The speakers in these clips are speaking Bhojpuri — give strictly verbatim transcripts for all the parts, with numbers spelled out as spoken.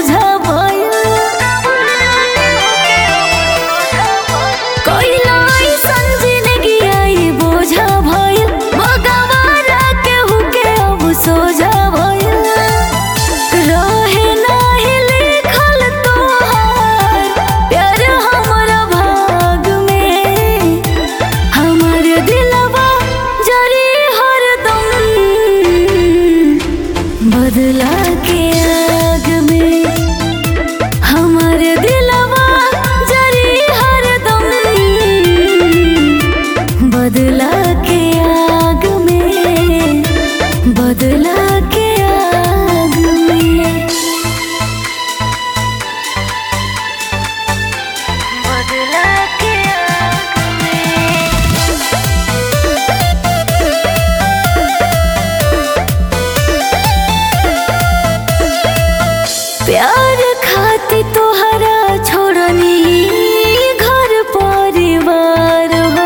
सोझा भइल कइला ऐसन जिंदगी आई बोझा भइल भगवारा केहू के अब सोझा भइल रहे नाही लिखल तोहार प्यार हमरा भाग में हमर दिलवा जरी हरदम बदला के आग में हमर दिलवा जरी हरदम बदला के आग में बदला के आग में बदला के आग प्यार खाती तोहरा छोड़नी घर परिवार हो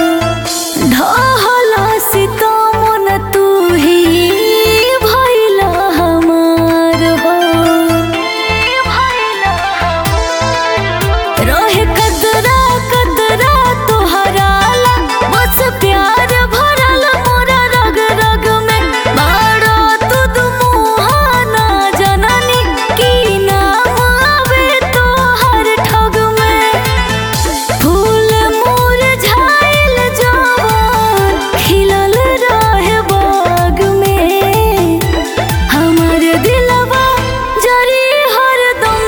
ढहला सितम न तू ही भइला हमार हो रहे कतरा कतरा तोहरा ला बस प्यार भरल मोरा रग रग में बाड़ा तू दुमुहाना जननी की नाम आवे तोहर ठग में फूल मुरझाइल जवान खिलल रहे बाग में हमर दिलवा जरी हरदम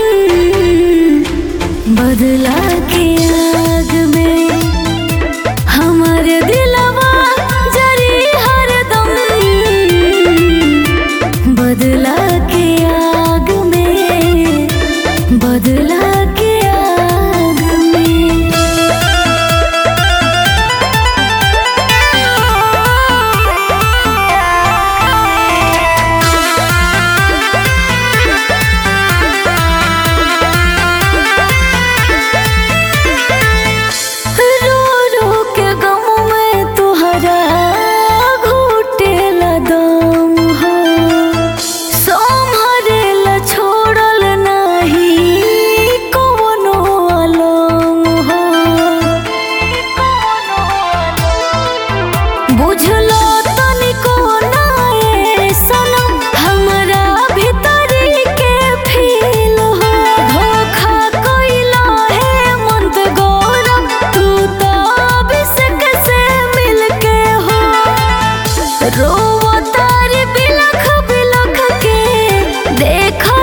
बदला के आग में हमर दिलवा जरी हरदम बदला के आग में बदला के आग में रो रो के गम में तुहरा घुटेला दम हो सम्हरेला छोड़ल नाही कवनो अलम हो बुझलो तनिको नाए सनम हमरा भीतरी के फील हो धोखा कइला है मंत गौरव तू तो अभिषेक से मिलके हो रोवतारी बिलख बिलख के देखा